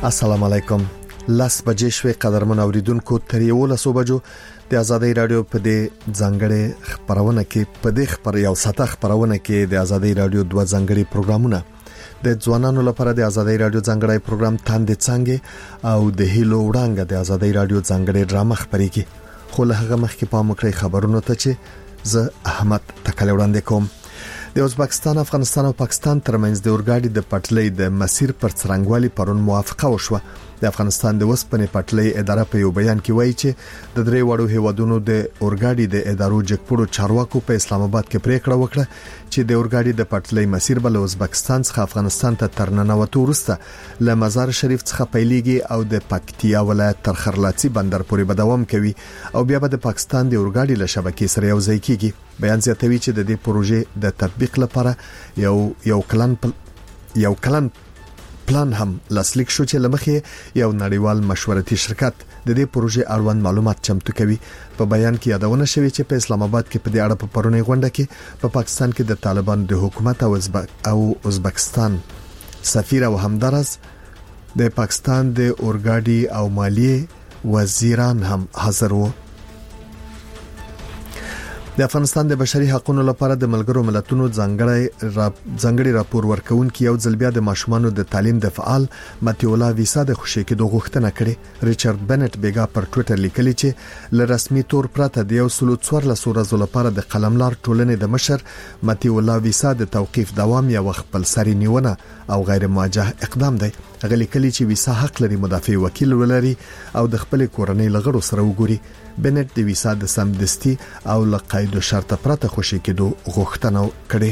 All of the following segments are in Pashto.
السلام علیکم. لاس بجې شوي قدرمن اوریدونکو تر 11 بجو د ازادي رادیو په دې ځنګړې خبرونه کې په دې یو ساته خبرونه کې د ازادي رادیو دوه ځنګړي پروګرامونه د ځوانانو لپاره د ازادي رادیو ځنګړی پروګرام تاندې څنګه او د هیلو وړاندې د ازادي رادیو ځنګړي ډرامه خبريږي. خو له هغه مخکې په مکرې خبرونو ته چې زه احمد تکل وړاندې کوم. د ازبکستان، افغانستان او پاکستان ترمنځ د اورګاډي د پټلۍ د مسیر پر څرنګوالي پرون موافقه وشوه. د افغانستان د وسپنې پټلۍ اداره په یو بیان کې وایي چې د درې وړو هیوادونو د اورګاډي د ادارو جګپړو چارواکو په اسلام آباد کې پریکړه وکړه چې د اورګاډي د پټلۍ مسیر بل ازبکستان څخه افغانستان ته ترننوتو وروسته له مزار شریف څخه پیلېږي او د پکتیا ولایت تر خرلاچي بندر پورې به دوام کوي او بیا به د پاکستان د اورګاډي له شبکې سره یو ځای کیږي. بیان زیاتوي چې د دې پروژې د تطبیق لپاره یو کلن پلان هم لاسلیک شو چې لمخې یو نړیوال مشورتي شرکت د دې پروژې اړوند معلومات چمتو کوي. په بیان کې یادونه شوې چې په اسلام آباد کې په دې اړه په پرونی غونډه کې په پاکستان کې د طالبان د حکومت او ازبکستان سفیر او همدارس د پاکستان د اورګاډي او مالیه وزیران هم حاضر وو. د افغانستان د بشري حقوقو لپاره د ملګرو ملتونو ځنګړي راپور ورکونکي یو ځل بیا د ماشومانو د تعلیم د فعال متیولا ویسا د خوشی کېدو غوښتنه کړې. ریچارډ بنټ بیګا پر ټوئیټر لیکلی چې ل رسمي تور پرته د 114 ورځې لپاره د قلملار ټولنې د مشر متیولا ویسا د توقيف دوام یا خپل سری نیونه او غیر موجه اقدام دی. غلي کلی چې ویسا حق لري مدافع وکیل ولري او د خپل کورنۍ لغړو سره وګوري. بنټ د ویسا د سمدستي او لقید شرط پرته خوشی کېدو غوښتنه کړې.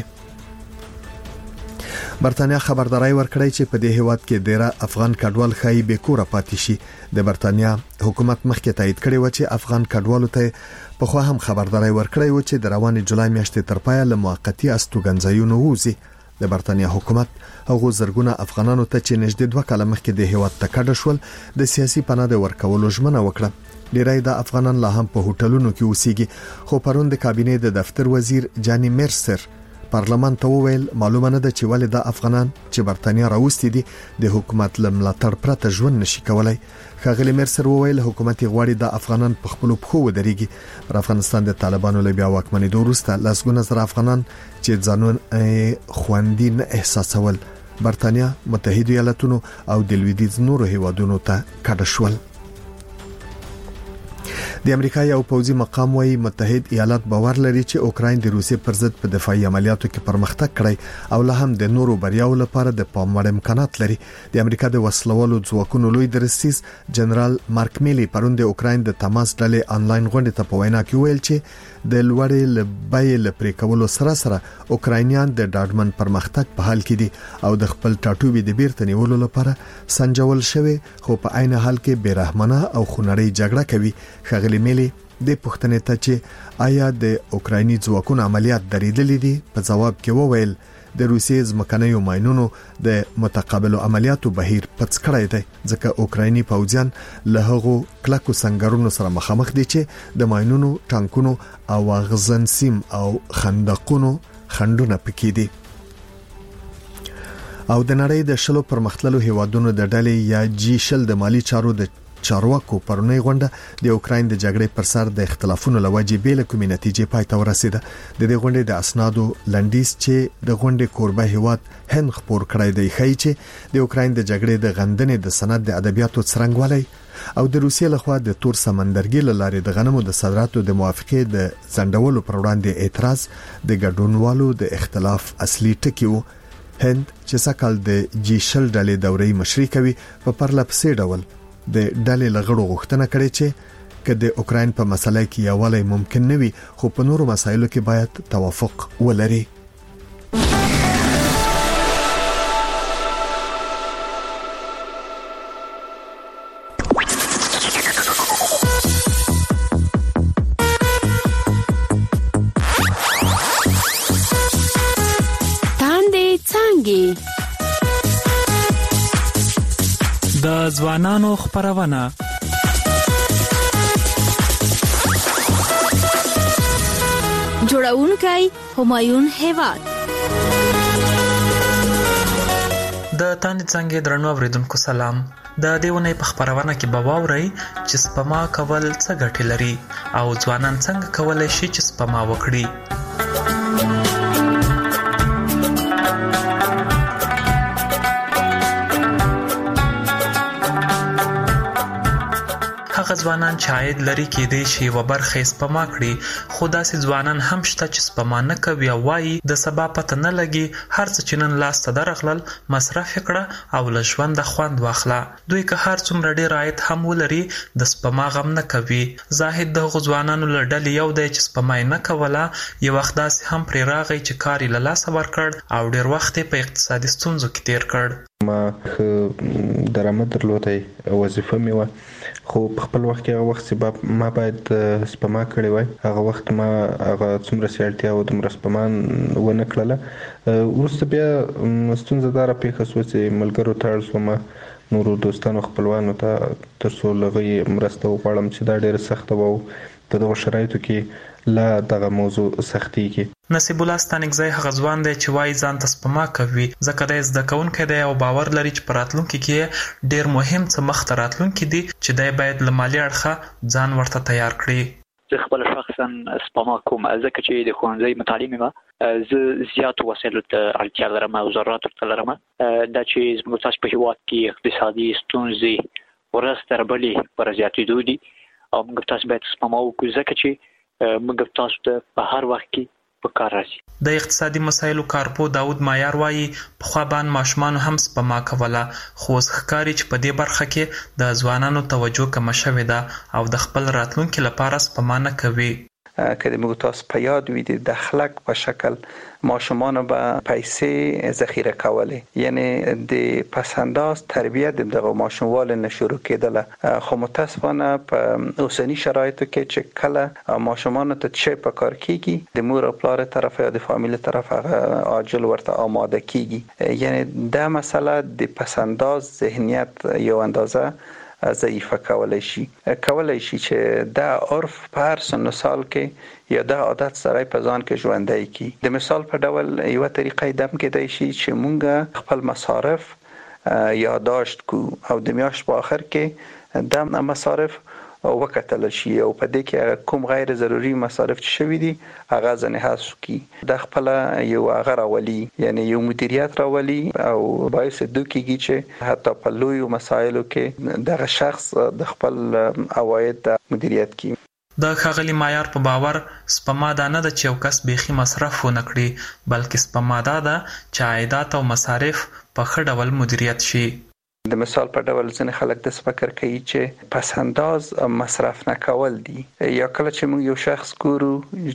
برتانیا خبرداري ورکړی چې په دې هیواد کې ډېر افغان کډوال خای به کور پاتې شي. د برتانیا حکومت مخکې تایید کړی و چې افغان کډوالو ته په خو هم خبرداري ورکړی و چې د روان جولای میاشتې تر پایه له موقتی استوګنځایونو وځي. د برتانیا حکومت هغه زرګونه افغانانو ته چې نږدې 2 کاله مخکې د هیواد ته کډه شول د سیاسي پناه د ورکولو ژمنه وکړه. ډیری د افغانان لا هم په هوټلونو کې اوسېږي. خو پرون د کابینې د دفتر وزیر جانی مرسر پارلمان ته وویل معلومه نه ده چې ولې د افغانان چې برتانیا راوستي دي د حکومت لملاتړ پرته ژوند نشي کولای. خاغلی مرسر وویل حکومت غواړي د افغانان په خپل پخو ودرېږي. پر افغانستان د طالبانو له بیا واکمنۍ وروسته لاسګونه زر افغانان چې ځانون خوندي نه احساسول برتانیا، متحده ایالاتونو او د لویدیځ نورو هیوادونو ته کډه شول. د امریکا یو پوځي مقام وايي متحده ایالات باور لري چې اوکراین د روسیې پر ضد په دفاعي عملیاتو کې پرمختګ کړی او له هم د نورو بریاو لپاره د پاموړ امکانات لري. د امریکا د وسلوالو ځواکونو لوی درسیز جنرال مارک میلی پرون د اوکراین د تماس ډلې انلاین غونډه ته په وینا کې ویل چې د لوړې لبای لپاره کولو سره اوکراینیان د ډاډمن پرمختګ په حال کې دي او د خپل ټاټوبي د بیرته نیولو لپاره سنجول شوی خو په عین حال کې بیرحمانه او خونړی جګړه کوي. خغلی میلی د پښتنې ته چې آیا د اوکرایني ځواکونو عملیات درېدلې دي په جواب کې وویل د روسیې ځمکنیو ماینونو د متقابل عملیاتو بهیر پڅ کړی دی ځکه اوکرایني پوځیان له هغو کلکو سنگرونو سره مخامخ دي چې د ماینونو، ټانکونو او غزن سیم او خندقونو خندونه پکې دي. او د نړۍ د شلو پرمختللو هیوادونو د ډلې یا G20 د مالی چارو د چارواکو پرونی غونډه د اوکراین د جګړې پر سر د اختلافونو لوجې بیل کومې نتیجې پای ته ورسیده. د دې غونډې د اسنادو لنډیز چې د غونډې کوربه هیواد هند خبر کړی دی خای چې د اوکراین د جګړې د غندنې د سند د ادبیاتو څرنګوالي او د روسیې لخوا د تور سمندرګي لارې د غنمو د صادراتو د موافقې د ځنډولو پر وړاندې اعتراض د ګډونوالو د اختلاف اصلي ټکی وو. هند چې سکهال د G20 ډلې دورې مشري کوي په پرلپسې ډول د ډلې لغړو غوښتنه کړې چې که د اوکراین په مسله کې یووالی ممکن نه وي خو په نورو مسایلو کې باید توافق ولري. تاندې څنګه د ځوانانو خبرونه جوړونکی همایون هیواد. د تاندې څنګه درنو اوریدونکو سلام. د دې ونې په خپرونه کې به واورئ چې سپما کول څه ګټې لري او ځوانان څنګه کولی شي چې سپما وکړي. هغه ځوانان چې عاید لري کېدای شي یوه برخه یې سپما کړي، خو داسې ځوانان هم شته چې سپما نه کوي او وایي د سبا پته نه لګي، هر څه چې نن لاس ته درغلل مصرف یې کړه او له ژونده خوند واخله. دوی که هر څومره ډېر عاید هم ولري د سپما غم نه کوي. زاهد د هغو ځوانانو له ډلې یو دی چې سپما یې نه کوله، یو وخت داسې هم پرې راغی چې کار یې له لاسه ورکړ او ډېر وخت یې په اقتصادي ستونزو کې تېر کړ. ما ښه درآمد درلودی، وظیفه مې وه، خو په خپل وخت کې هغه وخت چې ما باید سپما کړې وای، هغه وخت ما هغه څومره چې اړتیا وه دومره سپما ونه کړله. وروسته بیا ستونزه داره پیښه شوه چې ملګرو ته اړ شوم، نورو دوستانو خپلوانو ته، تر څو له هغوی مرسته وغواړم چې دا ډېره سخته وه او په دغو شرایطو کې لا دغه موضوع سختېږي. نصیب الله ستانکزی هغه ځوان دی چې وایي ځان ته سپما کوي، ځکه دی زده کوونکی دی او باور لري چې په راتلونکي کې ډېر مهم څه مخته راتلونکي دي چې دی باید له مالي اړخه ځان ورته تیار کړي. زه خپل شخصا سپما کوم، ځکه چې د ښوونځي مطالعې مې زه زیاتو وسایلو ته اړتیا لرم او ضروراتو ته لرم. دا چې زموږ تاسو په هېواد کې اقتصادي ستونزې ورځ تر بلې پر زیاتېدو دي او موږ تاسو باید سپما وکړو، ځکه چې موږ تاسو ته په هر وخت کې په کار راځي. د اقتصادي مسایلو کارپو داود مایار وایي پخوا باندې ماشومانو هم سپما کوله، خو اوس ښکاري چې په دې برخه کې د ځوانانو توجه کمه شوې ده او د خپل راتلونکي لپاره سپما نه کوي. که د موږ تاسو په یاد وي د دخلک په شکل ماشومانو به پیسې ذخیره کولې، یعنی د پسنداز تربیت د دغه ماشوموالو نه شروع کېدله، خو متاسفانه په اوسنی شرایطو کې چې کله ماشومانو ته چې په کار کېږي د مور او پلار طرف یا د فامیل طرف هغه عاجل ورته آماده کېږي، یعنی دا مسله د پسنداز ذهنیت یو اندازه ضعیفه کولای شي چې دا عرف په هر سن سال کې یا دا عادت سره په ځان کې ژوندی کی. د مثال په ډول یو طریقه دم کېدای شي چې مونږ خپل مصارف یادداشت کو او د میاشت په آخر کې د مصارف وکتل شي او په دې کې کوم غیر ضروري مصارف چې شوي دي هغه ځنې حذف کی. د خپل یو هغه راولي، یعنی یو مدیریت راولي او باعث دوی کېږي چې حتی په لویو مسایلو کې دغه شخص د خپل عواید مدیریت کوي. د ښاغلي معیار په باور سپما دا نه ده چې یو کس بیخي مصرف ونه کړي، بلکې سپما دا ده چې عایدات او مصارف په ښه ډول مدیریت شي. د مثال په ډول ځینې خلک د فکر کوي چې پس انداز مصرف نه کول دي، یا کله چې موږ یو شخص ګورو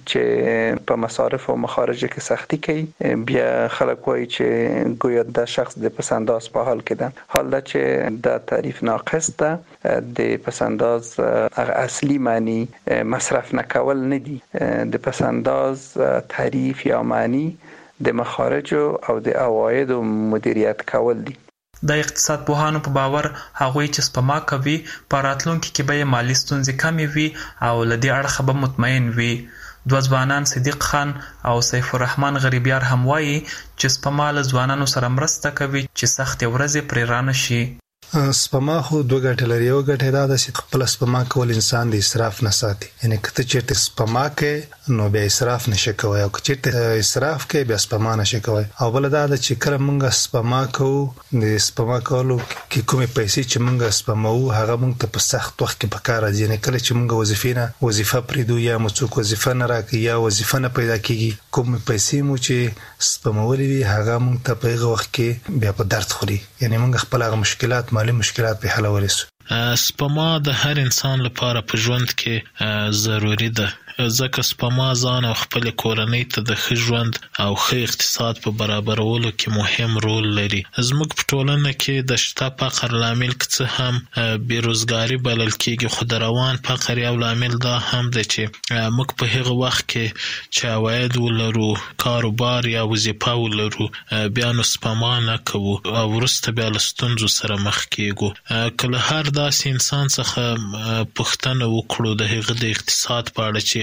چې په مصارف او مخارج کې سختی کوي، بیا خلک وایي چې گویا د شخص د پس انداز په حال کې ده، حال دا چې د تعریف ناقص ده. د پس انداز اصلي معنی مصرف نه کول نه دي، د پس انداز تعریف یا معنی د مخارج او د عواید مدیریت کول دي. د اقتصاد پوهانو په باور هغوی چې سپما کوي په راتلونکي کې به یې مالي ستونزې کمې وي او له دې اړخه به مطمئن وي. دوه ځوانان صدیق خان او سیف الرحمن غریبیار هم وایي چې سپما له ځوانانو سره مرسته کوي چې سختې ورځې پرې رانه شي. سپما خو دوه ګټې لري. یو ګټه دا ده چې خپل سپما کول انسان د اسراف نه ساتي، یعنی کته چیرته سپما کوي نو بیا اسراف نشي کوي او چیرته اسراف کوي بیا سپما نشي کوي. او بل دا ده چې کله موږ سپما کوو د سپما کولو کې کومې پیسې چې موږ سپماو هغه موږ ته په سخت وخت کې پکار راځي، یعنی کله چې موږ وظیفه پریدو یا مو څوک وظیفه نه راکړي یا وظیفه نه پیدا کیږي، کومې پیسې مو چې سپمولې وي هغه موږ ته په هغه وخت کې بیا په درد خوري، یعنی موږ خپل هغه مشکلات مالی مشکلات په حل ورسو. سپما د هر انسان لپاره په ژوند کې ضروری ده، ځکه سپما ځان او خپل کورنۍ ته د ښه ژوند او ښه اقتصاد په برابرولو کې مهم رول لري. زموږ په ټولنه کې د شته فقر لامل که څه هم بیروزګاري بلل کېږي، خو د روان فقر یو لامل دا هم ده چې موږ په هغه وخت کې چې عواید ولرو، کاروبار یا وظیفه ولرو، بیا نو سپما نه کوو او وروسته بیا له ستونزو سره مخ کېږو. که له هر داسې انسان څخه پوښتنه وکړو د هغه د اقتصاد په اړه چې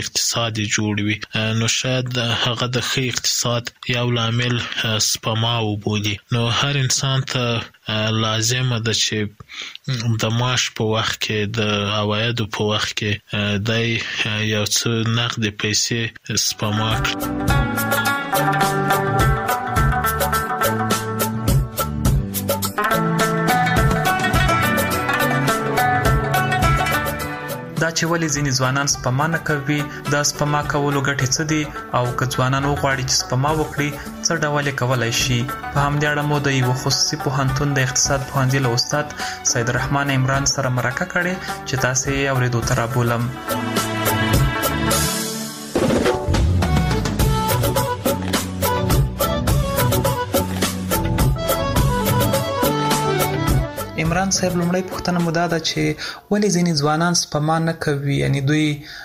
اقتصاد جوړ وي، نو شاید هغه د ښه اقتصاد یو لامل سپما وبولي. نو هر انسان ته لازمه ده چې د معاش په وخت کې، د عوایدو په وخت کې دی یو څه نقد پیسې سپما کړي. دا چې ولې ځینې ځوانان سپما نه کوي، دا سپما کولو ګټې څه دي، او که ځوانان وغواړي چې سپما وکړي څه ډول یې کولی شي. په همدې اړه مو د یوه خصوصي پوهنتون د اقتصاد پوهنځي له استاد سید الرحمن عمران سره مرکه کړې چې تاسې یې اورېدو ته رابولم. عمران صاحب، لومړی پوښتنه مو دا ده چې ولې ځینې ځوانان سپما نه کوي، یعنی دوی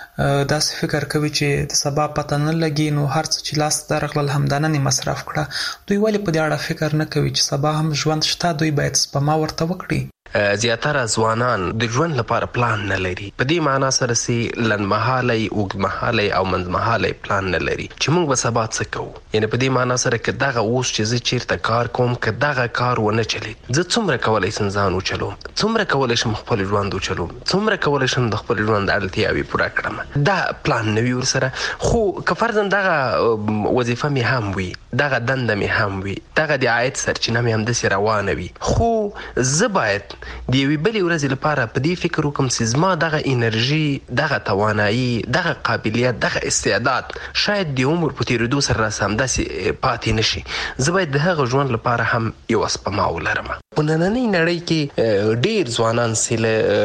داسې فکر کوي چې د سبا پته نه لګي، نو هر څه چې لاس ته درغلل همدا نن یې مصرف کړه. دوی ولې په دې اړه فکر نه کوي چې سبا هم ژوند شته، دوی باید سپما ورته وکړي؟ زیاتره ځوانان د ژوند لپاره پلان نه لري. په دې معنا سره چې لنډمهالی، اوږدمهالی او منځمهالی پلان نه لري چې موږ به سبا څه کوو. یعنی په دې معنا سره که دغه اوس چې زه چیرته کار کوم، که دغه کار ونه چلید، زه څومره کولی شم ځان وچلوم، څومره کولی شم خپل ژوند وچلوم، څومره کولی شم د خپل ژوند اړتیاوې پوره کړم. دا پلان نه وي ورسره. خو که فرضاً دغه وظیفه مې هم وي، دغه دنده مې هم وي، دغه د عاید سرچینه مې همداسې روانه وي، خو زه باید د یوې بلې ورځې لپاره په دې فکر وکړم چې زما دغه انرژي، دغه توانایي، دغه قابلیت، دغه استعداد شاید د عمر په تېرېدو سره راسه همداسې پاتې نه شي. زه باید د هغه ژوند لپاره هم یوه سپما ولرم. په نننۍ نړۍ کې ډېر ځوانان چې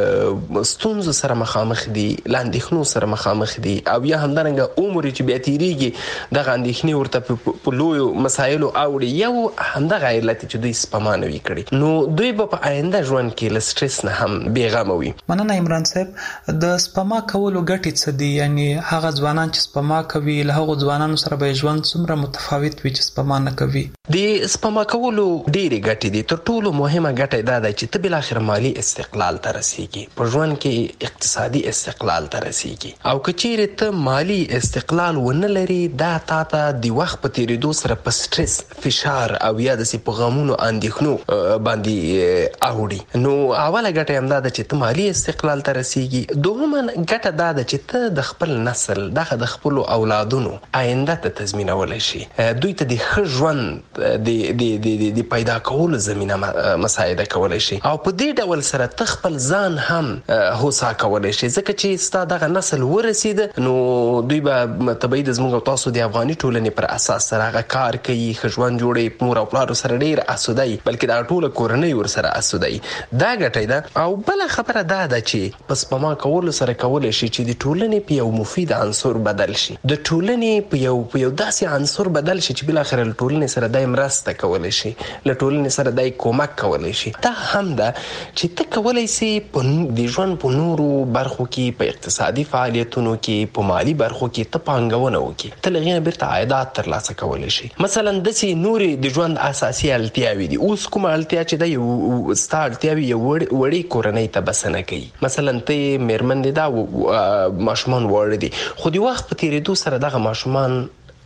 له ستونزو سره مخامخ دي، له اندېښنو سره مخامخ دي، او یا همدارنګه عمر چې بیا تېرېږي دغه اندېښنې ورته په لویو مسایلو اوړي. یو همدغه علت چې دوی سپما نه وي کړې، نو دوی به په آینده ژوند کې له سټرس نه هم بېغمه وي. مننه عمران صاحب. د سپما کولو ګټې څه دي؟ یعنی هغه ځوانان چې سپما کوي له هغو ځوانانو سره به ژوند څومره متفاوت وي چې سپما نه کوي؟ د سپما کولو ډېرې ګټې دي. تر ټولو مهمه ګټه دا ده چې ته بالاخره مالي استقلال ته رسېږي، په ژوند کې اقتصادي استقلال ته رسېږي. او که چیرې ته مالي استقلال ونه لري، دا تا ته د وخت په تېرېدو سره په سټرس، فشار او یا داسې په غمونو اندېښنو باندې اوړي. نو اوله ګټه همدا ده چې ته مالي استقلال ته رسېږي. دوهمه ګټه دا ده چې ته د خپل نسل، دغه د خپلو اولادونو آینده ته تضمینولی شي، دوی ته د ښه ژوند د پیدا کولو زمینه مساعده کولی شي. او په دې ډول سره ته خپل ځان هم هوسا کولی شي، ځکه چې ستا دغه نسل ورسېده، نو دوی به طبیعي د زموږ او تاسو د افغاني ټولنې پر اساس سره هغه کار کوي، ښه ژوند جوړوي، مور او پلارو سره ډېر اسوده وي، بلکې دا ټوله کورنۍ ورسره اسوده وي. دا ګټه ده. او بله خبره دا ده چې په سپما کولو سره کولی شي چې د ټولنې په یو مفید عنصر بدل شي، د ټولنې په یو داسې عنصر بدل شي چې بالاخره له ټولنې سره دای مرسته کولی شي، له ټولنې سره دای کومک کولی شي. دا هم ده چې ته کولی شي د ژوند په نورو برخو کې، په اقتصادي فعالیتونو کې، په مالي برخو کې ته پانګونه وکړي، ته له هغې نه بیرته عایدات ترلاسه کولی شي. مثلا داسې نورې د ژوند اساسي اړتیاوې دي. اوس کومه اړتیا چې ده ستا اړتیاوې یو وړې کورنۍ ته بسنه کوي. مثلا ته یې مېرمن دې دا ماشومان واړه دي، خو د وخت په تېرېدو سره دغه ماشومان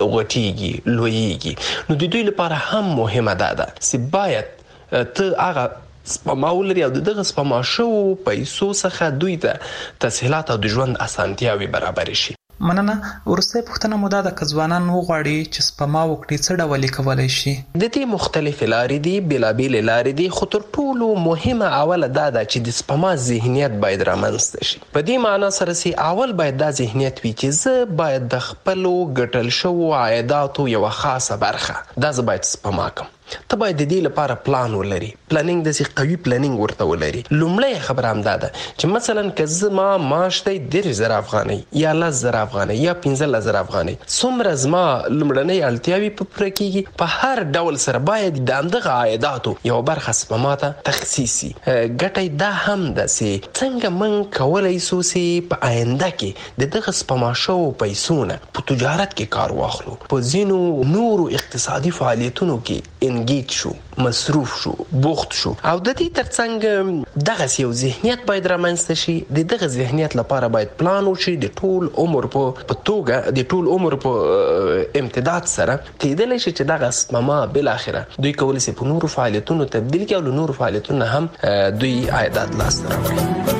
غټیږي، لویږي. نو د دوی لپاره هم مهمه ده چې باید ته هغه سپما ولري او دغه سپما شوو پیسو څخه دوی ته تسهیلات او د ژوند اسانتیاوې برابرې شي. مننه. وروستۍ پوښتنه مو دا ده که ځوانان وغواړي چې سپما وکړي څه ډول یې کولی شي؟ د دې مختلفې لارې دي، بېلابېلې لارې دي، خو تر ټولو مهمه اوله دا ده چې د سپما ذهنیت باید رامنځته شي. په دې معنا سره چې اول باید دا ذهنیت وي چې زه باید د خپلو ګټل شوو عایداتو یوه خاصه برخه دا زه باید سپما کړم. ته باید د دې لپاره پلان ولري، پلانینګ داسې قوي پلانینګ ورته ولري. لومړی خبره همدا ده چې مثلا که زما معاش دی 10,000 افغانۍ یا 10,000 افغانۍ یا 15,000 افغانۍ، څومره زما لومړنۍ اړتیاوې په پوره کېږي، په هر ډول سره باید د همدغه عایداتو یوه برخه سپما ته تخصیص شي. ګټه دا هم ده چې څنګه موږ کولی شو چې په آینده کې د دغه سپما شوو پیسو نه په تجارت کې کار واخلو، په ځینو نورو اقتصادي فعالیتونو کې انګیج شو، مصروف شو، بوخت شو. او د دې ترڅنګ دغه یو ذهنیت باید رامنځته شي. د دغه ذهنیت لپاره باید پلان وشي د ټول عمر په توګه، د ټول عمر په امتداد سره کېدلی شي چې دغه سپما بل اخره دوی کولی شي په نورو فعالیتونو تبدیل کړي او له نورو فعالیتونو هم دوی عایدات لاسته راوړي.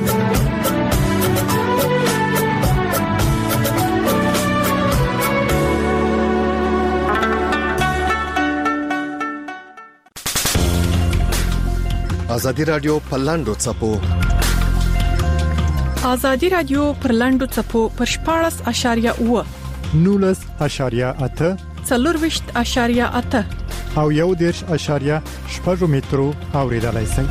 ازادي رادیو په لاندو چپو ازادي رادیو پر لاندو چپو پر 14.8 19.8 4.8 او 1.8 مترو اوریدلای شئ.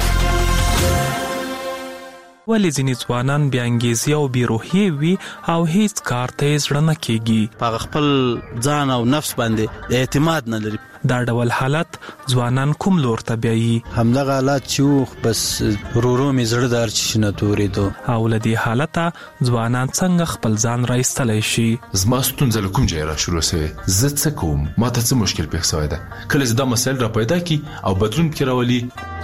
ولې ځینې ځوانان بې انګیزې او بې روحیې وي او هیڅ کار ته یې زړه نه کېږي؟ په خپل ځان او نفس باندې اعتماد نه لري. دا ډول حالت ځوانان کوم لور ته بیایي؟ همدغه حالت چې بس ورو مې زړه دار چې نه تورېدو. او له دې حالته ځوانان څنګه خپل ځان راایستلی شي؟ زما ستونزه له کوم ځایه راشروع سوې؟ زه څه کوم؟ ماته څه مشکل پېښ سوی ده؟ کله چې دا مسایل را پیدا کړي او بدلون پکې راولي،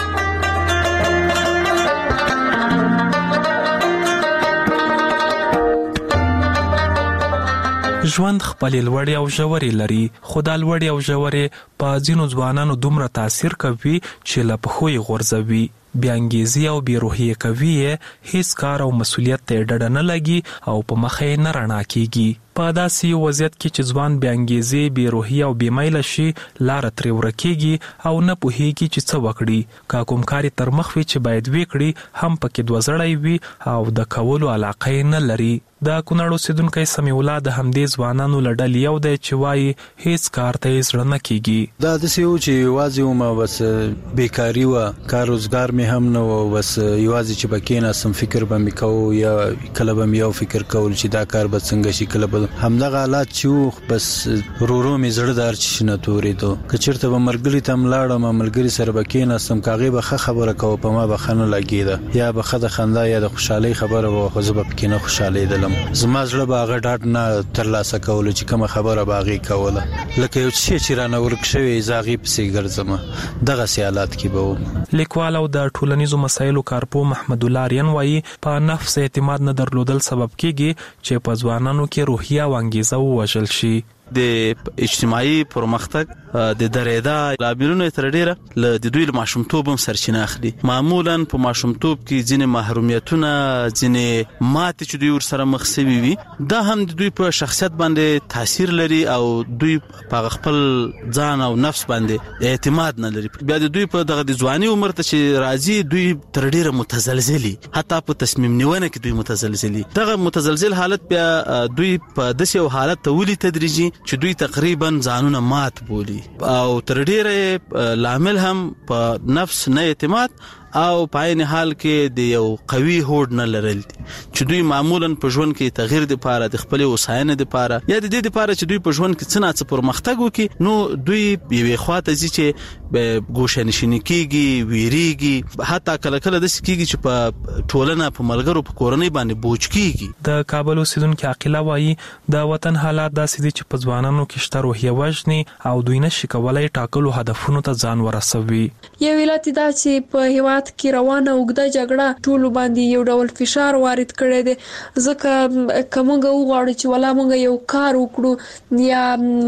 ژوند خپلې لوړې او ژورې لري، خو دا لوړې او ژورې په ځینو ځوانانو دومره تاثیر کوي چې له پښو یې غورځوي. بې انګیزې او بې روحیې کوي، هیڅ کار او مسؤلیت ته ډډه نه لګي او په مخه یې نه رڼا کېږي. په داسې یو وضعیت کې چې ځوان بې انګیزې، بې روحیې او بې میله شي، لاره ترې ورکېږي او نه پوهېږي چې څه وکړي. که کوم کار یې تر مخ وي چې باید وکړي، هم پکې دوزړی وي او د کولو علاقه یې نه لري. د کونړ اوسېدونکی سمیع الله د همدې ځوانانو له ډلې یو دی چې وایي هیڅ کار ته یې زړه نه کېږي. دا داسې و چې یوازې ومه، بس بیکاري وه، کار روزګار مې هم نه و، بس یوازې چې به کېناستم فکر به مې کوو، یا کله به مې یو فکر کول چې دا کار به څنګه شي، کله به همدغه حالات چې و، بس ورو مې زړه دار چې نه تورېدو. که چېرته به ملګري ته هم لاړم، ملګري سره به کېناستم، که هغې به ښه خبره کوه، په ما به ښه نه لګېده، یا به ښه د خندا یا د خوشحالۍ خبره وه، خو زه به پکې نه خوشحالېدلم. زما زړه به هغه ډاډ نه ترلاسه کولو چې کومه خبره به هغې کوله، لکه یو شی چې رانه ورک شوی زه هغې پسې ګرځم. دغسې حالات کې به وم. لیکوال او د ټولنیزو مسایلو کارپوه محمد الله آریان وایي په نفس اعتماد نه درلودل سبب کېږي چې په ځوانانو کې روحیه او انګیزه ووژل شي. د اجتماعي پرمختګ د درېدا لاملونه تر ډیره له دوی له ماشومتوب هم سرچینه اخلي. معمولا په ماشومتوب کې ځینې محرومیتونه، ځینې ماتې چې دوی ورسره مخ شوي وي، دا هم د دوی په شخصیت باندې تاثیر لري او دوی په خپل ځان او نفس باندې اعتماد نه لري. بیا د دوی په دغه د ځواني عمر ته چې راځي، دوی تر ډیره متزلزلي، حتی په تصمیم نیونه کې دوی متزلزلي. دغه متزلزل حالت بیا دوی په داسې یو حالت ته ولي تدریجي چې دوی تقریبا ځانونه مات بولي او تر ډیره لامل هم په نفس نه اعتماد او په عین حال کې د یو قوي هوډ نه لرل دي چې دوی معمولا په ژوند کې تغییر د پاره، د خپل وساینې د پاره، یا د دې د پاره چې دوی په ژوند کې څه نه څه پرمختګ وکړي، نو دوی یوې خواته ځي چې ګوشه نشیني کېږي، ویریږي، حتی کله کله داسې کېږي چې په ټولنه، په ملګرو، په کورنۍ باندې بوج کېږي. د کابل اوسېدونکي عاقله وایي د وطن حالات داسې دي چې په ځوانانو کې شته روحیه وژني او دوی نشي کولی ټاکلو هدفونو ته ځان ورسوي. یو علت دا چې په هیواد کې روانه اوږده جګړه ټول باندې یو ډول فشار وارد کړی دی، ځکه کومګه وغواړو چې ولا موږ یو کار وکړو یا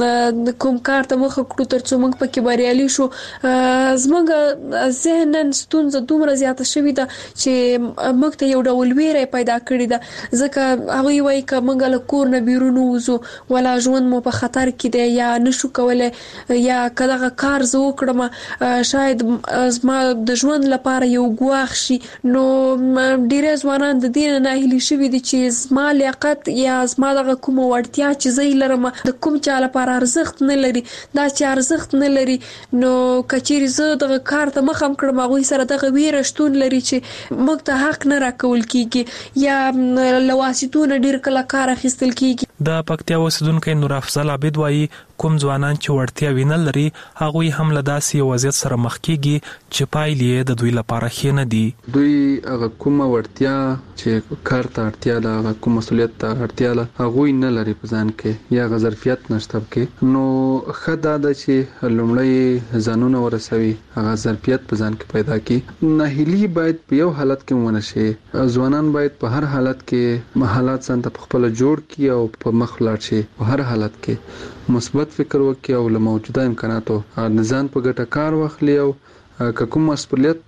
کوم کار ته مخ کړو ترڅو موږ پکې بریالي شو، زموږ ذهنن ستونزه دومره زیاته شوې ده چې موږ ته یو ډول ویره پیدا کړې ده، ځکه هغه وایي که موږ له کور نه بیرون وځو ولا ژوند مو په خطر کې دی یا نشو کولای، یا کله کار زه وکړم شاید زما د ژوند لپاره یو ګواښ شي. نو ډیره ځوانان د دې نه هیلي شوي دي چې زما لیاقت یا زما دغه کومه وړتیا چې زه لرم د کوم چا لپاره ارزښت نه لري، دا چې ارزښت نه لري، نو کچېرې زه دغه کار ته مخ هم کړم، هغوی سره دغه ویره شتون لري چې موږ ته حق نه راکول کېږي یا له واسطو نه ډېر کله کار اخیستل کېږي. د پکتیا اوسېدونکی نور افضل عابد وایي کوم ځوانان چې وړتیا وینه لري هغوی هم له داسې وضعیت سره مخ کیږي چې پایلې د دوی لپاره ښې نه دي. دوی هغه کومه وړتیا چې کار ته اړتیا ده، هغه کوم مسولیت ته اړتیا ده، هغوی نه لري په ځان کې یا هغه ظرفیت نشته کې. نو ښه دا ده چې لومړی ځانونه ورسوي، هغه ظرفیت په ځان کې پیدا کړي. ناهیلي باید په یو حالت کې ونه شي. ځوانان باید په هر حالت کې حالات ځان ته خپل جوړ کړي او په مخ لاړ شي. په هر حالت کې مثبت فکر وکړي او له موجوده امکاناتو ځان په ګټه کار واخلي او کوم مسؤلیت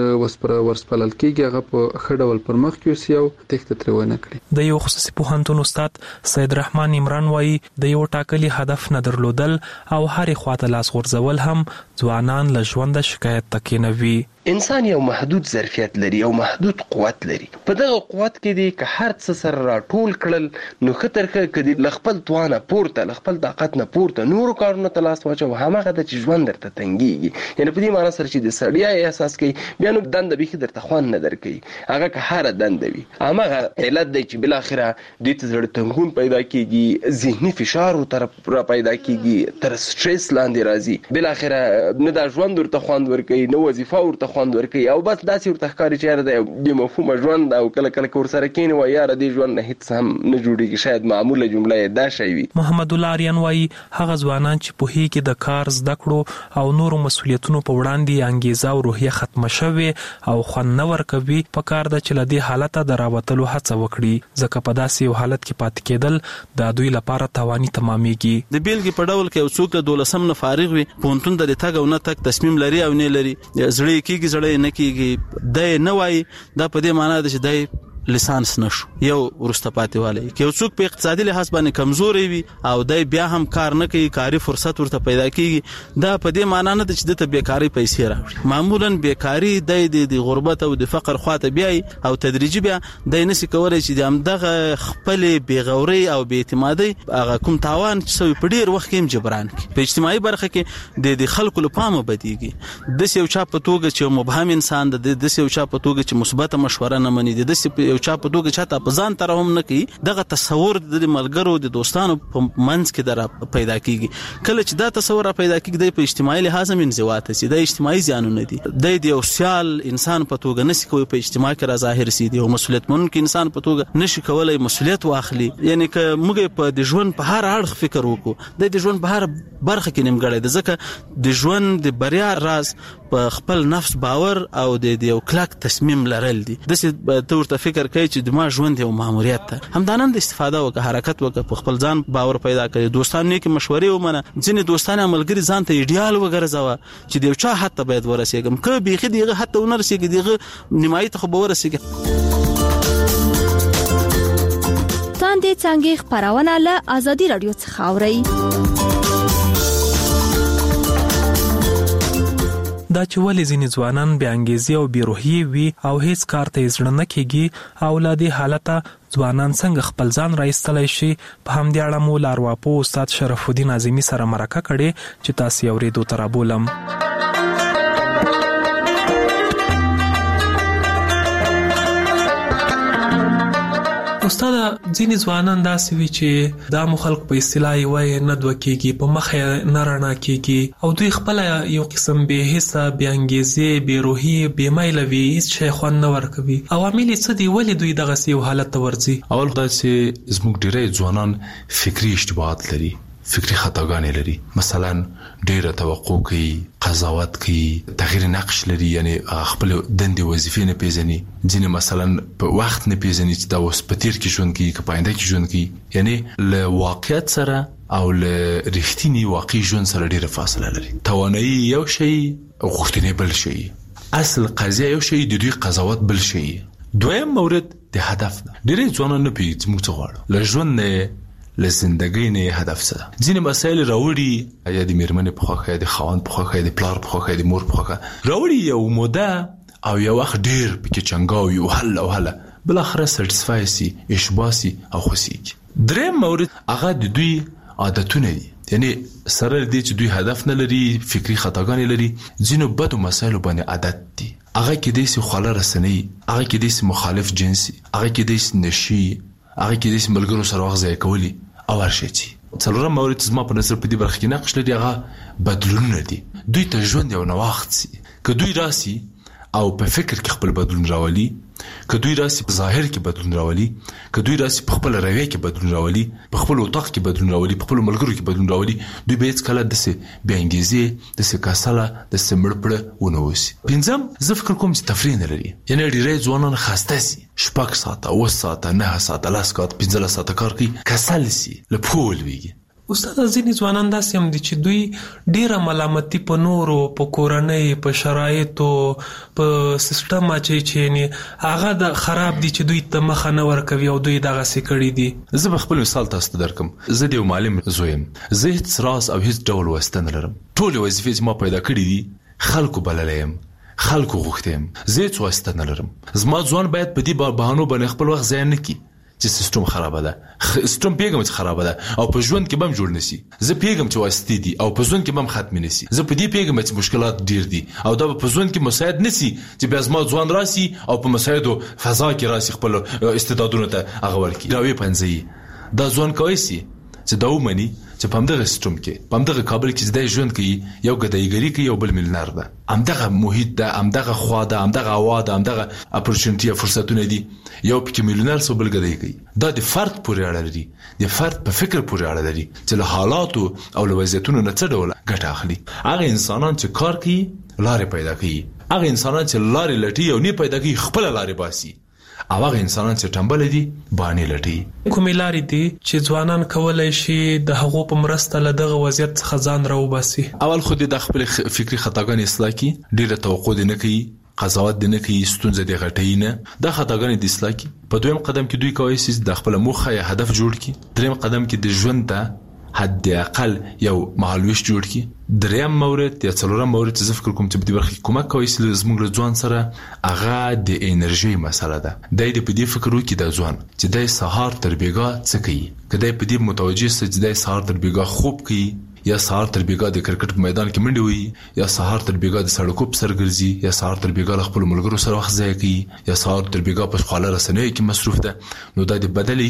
ورسپارل کېږي هغه په ښه ډول پر مخ یوسي او تخته ترې ونه کړي. د یو خصوصي پوهنتون استاد سید رحمان عمران وایي د یو ټاکلي هدف نه درلودل او هرې خواته لاس غورځول هم ځوانان له ژونده شکایت ته کېنوي. انسان یو محدود ظرفیت لري او محدود قوت لري. په دغه قوت کې دی که هر څه سره راټول کړل نو خطرخه کدي لخپل توانه پورته لخپل طاقت نه پورته نور کارونه تلاس واچو همغه د ژوند درته تنګيږي. یعنی په دې معنی سره چې د سړیا احساس کوي بیا نو دند به خدای ته خوان نه درکې هغه که هر دند وي همغه علت دی چې بل اخره د تزړه تنګون پیدا کیږي، ذهني فشار او طرف را پیدا کیږي، تر سټرس لاندې راځي، بل اخره نه د ژوند ورته خوان ورکوي، نو وظیفه ورته خوند ورکوي او بس داسې ورته ښکاري چې یاره د مفهومه ژوند او کله کله کور سره کېني وایي یاره دې ژوند نه هیڅ هم نه جوړېږي. شاید معموله جمله یې دا شی وي. محمد الله آریان وایي هغه ځوانان چې پوهیږي د کار زده کړو او نورو مسؤلیتونو په وړاندې انګیزه او روحیه ختمه شوې او خوند نه ورکوي په کار ده چې له دې حالته د راوتلو هڅه وکړي، ځکه په داسې یو حالت کې پاتې کېدل د دوی لپاره تاواني تمامېږي. د بیلګې په ډول کې یو څوک د 12 نه فارغ وي، پوهنتون ته د تګ او نه تګ تصمیم لري او نه لري، زړه کېږي زړه نه کېږي، د نه وایي دا په دې معنی ده چې د لیسانس نشو یو ورسته پاتې والی کې یو څوک په اقتصادي لحاظ باندې کمزوري وي او دای بیا هم کار نه کوي، کاری فرصت ورته پیدا کیږي، دا په دې معنی نه چې د بیکاری پیسې راوړي. معمولا بیکاری د غربت او د فقر خواته بیاي او تدریجي بیا د نسی کولای چې د امدغه خپل بیغوري او بیاعتمادي هغه کوم تاوان چې په ډیر وخت کې جبران کی. په اجتماعي برخه کې د خلکو لپاره بدیږي، د یو چا په توګه چې مبهم انسان د یو چا په توګه چې مثبت مشوره نه مني، د یو چا په توګه چاته په ځان تر هم نه کوي، دغه تصور د ملګرو د دوستانو په منځ کې در پیدا کیږي. کله چې دا تصور پیدا کیږي په اجتماعي لحاظ هم انزواته سي، د اجتماعي زیانونه دي، د یو سیال انسان په توګه نشي کوي په اجتماع کې را ظاهر سي، د یو مسؤلیت منونکي انسان په توګه نشي کولای مسؤلیت واخلي. یعنی که موږ په د ژوند په هر اړخ فکر وکړو، د ژوند په هر برخه کې نیمګړی ده، ځکه د ژوند د بریا راز په خپل نفس باور او د یو کلک تصمیم لرل دي. د څه ورته فکر کوي چې د ما ژوند یو ماموریت ده، همدانن د استفاده وکړه، حرکت وکړه، په خپل ځان باور پیدا کړي، دوستانو نیک مشورې ومنه، ځینې دوستان عملګری ځان ته ایډیال وګرځوه چې د یو چا حتی باید ورسېږم، که بیخي دغه حتی ونرسېږي دغه نیمایي ته خو به ورسېږي. تاندې څنګه خبرونه له ازادي رادیو څخه اوري. دا چې ولې ځینې ځوانان بې انګیزې او بې روحیې وي او هیڅ کار ته یې زړه نه کېږي او له دې حالته ځوانان څنګه خپل ځان راایستلی شي، په همدې اړه مو له ارواپوه استاد شرف الدین اعظمي سره مرکه کړې چې تاسې یې اورېدو ته رابولم. استاد ځینې ځوانان داسې وي چې دا مو خلک په اصطلاح وایي نه دوه کېږي، په مخه نه رڼا کېږي او دوی خپله یو قسم بې حسه، بې انګیزې، بې روحي، بې میله وي، هیڅ شی خوند نه ورکوي. عوامل یې څه دي؟ ولې دوی دغسې یو حالت ته ورځي؟ اول خدای چې زموږ ډېری ځوانان فکري اشتباهات لري، فکری خطاګانې لري. مثلا ډیره توقع کوي، قضاوت کوي، تغییر نقش لري، یعنی خپل دندې وظیفې نه پیژني. ځینې مثلا په وخت نه پیژني چې دا اوس په تیر کې ژوند کوي که په آینده کې ژوند کوي. یعنی له واقعیت سره او له رښتینی واقعي ژوند سره ډیره فاصله لري. توانایي یو شی، غوښتنې بل شی، اصل قضیه یو شی، د دوی قضاوت بل شی. دویم مورد د هدف ده. ډیره ځوانان نه پیږي چې موږ څه غواړو له ژوند نه، له زندګۍ نه هدف څه ده. ځینې مسایل راوړي، یا د میرمنې په خوښه، یا د خاوند په خوښه، یا د پلار په خوښه، یا د مور په خوښه راوړي، یو موده او یو وخت ډیر پکې چنګاوي او هله او هله بل اخره سټیسفای سي، اشباع سي او خوشيږي. دریم مورد هغه د دوی عادتونه دي، یعنی سره دې چې دوی هدف نه لري، فکری خطاګانې لري، ځینو بدو مسایلو باندې عادت دي. هغه کې دې سي خاله رسنۍ، هغه کې دې سي مخالف جنسي، هغه کې دې سي نشي، هغه کې دې سي ملګرو سره وخت ضایع کولی او ورشي. څلورم مورد زما په نظر په دې برخه کې نقش لري هغه بدلونونه دي. دوی ته ژوند یو نوښت سي، که دوی راسي او په فکر کې خپل بدلون راولي، که دوی راسي په ظاهر کې بدلون راولي، که دوی راسي په خپل رویه کې بدلون راولي، په خپل اتاق کې بدلون راولي، په خپل ملګرو کې بدلون راولي، دوی به هیڅ کله داسې بې انګیزې، داسې کسله، داسې مړپړه ونه اوسي. پنځم، زه فکر کوم چې تفریح نه لري، یعنې ډېری ځوانان خسته سي، 6 ساعته، 8 ساعته، 9 ساعته، 10 ساعته، 15 ساعته کار کوي، کسل سي، له پښو ولوېږي. استاد ځینې ځوانان داسې هم دي چې دوی ډیره ملامتي په نورو، په کورنۍ، په شرایطو، په سیستم اچوي چې هغه د خراب دي چې دوی ته مخه نه ورکوي او دوی دغسې کړي دي. زه به خپل مثال تاسو ته درکم. زه د یو معلم زوی یم. زه هیڅ راز او هیڅ ډول واسطه نه لرم. ټولې وظیفې چې ما پیدا کړي دي خلکو بللی یم، خلکو غوښتی یم. زه هیڅ واسطه نه لرم. زما ځوان باید په دې بهانو باندې خپل وخت ضایع نه کړي چې سیستم خرابه ده. سیستم پیغام چې خرابه ده او په ژوند کې به هم جوړ نشي. زه پیغام چې واسطې دي او په ژوند کې به هم ختم نشي. زه په دې پیغام چې مشکلات ډیر دي او دا په ژوند کې مساعد نشي چې بیا زما ځوان راسي او په مساعدو فضا کې راسي خپل استعدادونه ته هغه ورکړي. راوي پنځي دا ځوان کوي چې دا ومني چې په همدغه سیستم کې، په همدغه کابل کې چې دی ژوند کوي، یو ګدایګري کوي، یو بل میلیونر ده. همدغه محیط ده، همدغه خوا ده، همدغه هوا ده، همدغه اپورچونټي فرصتونه دي. یو پکې میلیونر سو بل ګدای کوي. دا د فرد پورې اړه لري، د فرد په فکر پورې اړه لري چې له حالاتو او له وضعیتونو نه څه ډول ګټه اخلي. هغه انسانان چې کار کوي لارې پیدا کوي، هغه انسانان چې لارې لټي او نه پیدا کوي خپل لارې باسي، او هغه انسانان چې ټمبل دي باندې لټي. کومې لارې دي چې ځوانان کولای شي د هغو په مرسته له دغه وضعیت څخه ځان راوباسي؟ اول خو د خپل فکری خطاګانې اصلاح کړي، ډېره توقع دې نه کوي، قضاوت دې نه کوي، ستونزه دې غټوي نه، دا خطاګانې دې اصلاح کړي. په دویم قدم کې دوی کولی شي د خپل موخه یا هدف جوړ کړي. دریم قدم کې د ژوند ته حد اقل یو مهالویش جوړ کړي. دریم مورد یا څلورم مورد چې زه فکر کوم چې په دې برخه کې کومک کوي چې زموږ له ځوان سره هغه د انرژي مسله ده. دی د په دې فکر وکړي د ځوان چې دی سهار تر بیګا څه کوي، که دی په دې متوجه سي چې دی سهار تر بیګا خوب کوي، یا سهار تر بیګا د کرکټ په میدان کې منډې وهي، یا سهار تر بیګا د سړکو په سر ګرځي، یا سهار تر بیګا له خپلو ملګرو سره وخت ضایع کوي، یا سهار تر بیګا په خواله رسنیو کې مصروف ده، نو دا د بدلې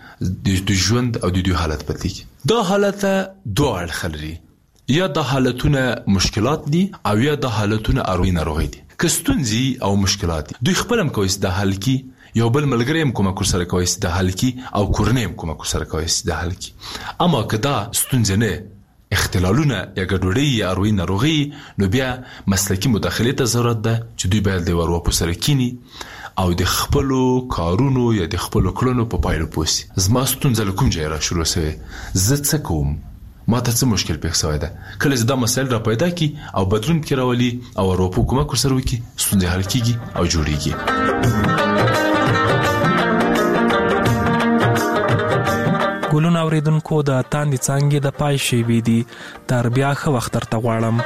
کې د ژوند او د دوی حالت بدلېږي. دا حالت دوه اړخه لري، یا دا حالتونه مشکلات دي او یا دا حالتونه اروي ناروغي دي. که ستونزې او مشکلات دي دوی خپل هم کوي چې د حل کې، یو بل ملګری هم کومک ورسره کوي چې د حل کې، او کورنۍ هم کومک ورسره کوي چې د حل کې. اما که دا ستونزې نه، اختلالونه یا ګډوډي یا اروي ناروغي، نو بیا مسلکي مداخله ته ضرورت ده چې دوی باید د ورو سره کینی او د خپلو کارونو یا د خپلو کړنو په پایلو پوسی. زما ستونزه له کوم ځای را شروع شوه، زه څه کوم، ما ته څه مشکل پیښ شوی ده. کله چې دا مسایل را پیدا کی او بدلون پکې راولي او ورو په کومک ورسره وکړي، ستونزې حل کیږي او جوړیږي. ګلونه اوریدونکو، د تاندې څانګې د پای شیبې دي. تر بیا ښه وخت درته غواړم.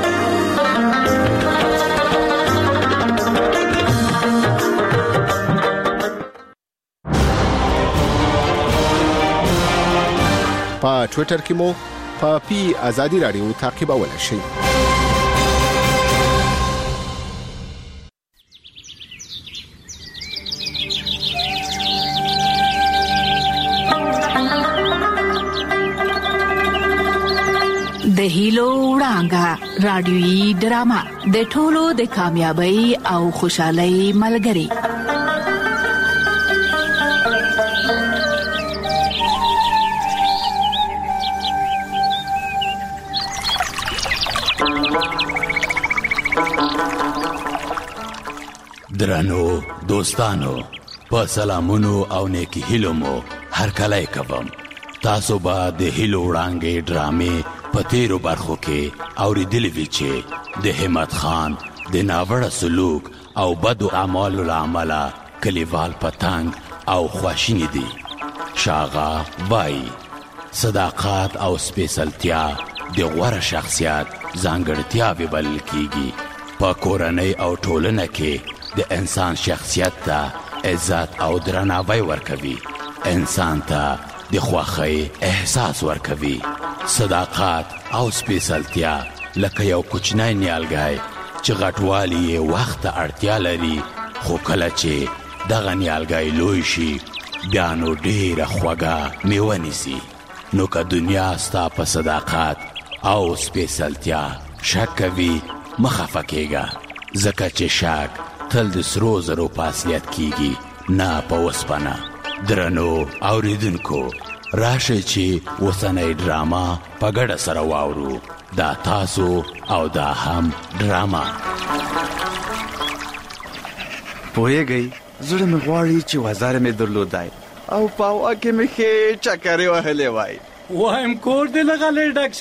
په ټوئیټر کې مو په پی آزادی رادیو تعقیبولای شئ. د هیلو وړانګه رادیويي ډرامه د ټولو د کامیابی او خوشحالۍ ملګری. درنو دوستانو، په سلامونو او نیکی هیلو مو هر کله کوم. تاسو به د هیلو وړانګې ډرامې په تیرو برخو کې اوریدلې وی چې د همت خان د ناوړه سلوک او بدو اعمالو له امله کلیوال پتنګ او خواشینی دي. شاغا وای صداقت او سپیڅلتیا د غوره شخصیت ځانګړتیا وبل کیږي. په کورنۍ او ټولنه کې د انسان شخصیت ته عزت او درناوی ورکوي، انسان ته د خوښۍ احساس ورکوي. صداقت او سپیڅلتیا لکه یو کوچنی نیالګی چې غټوالی یې وخت ته اړتیا لري، خو کله چې دغه نیالګی لوی شي بیا نو ډېره خوږه میوه نیسي. نو که دنیا ستا په صداقت او سپیڅلتیا شک کوي مخه کېږه، ځکه چې شک تل د سرو زرو په اصلیت کېږي نه په اوسپنه. درنو اوریدونکو، راشئ چې اوسنۍ ډراما په ګډه سره واورو. دا تاسو او دا هم ډراما. پوهیږئ زړه مې غواړي چې وزر مې درلودای او په هوا کې مې ښې چکرې وهلې وای. وایم کور دې لغلی ډک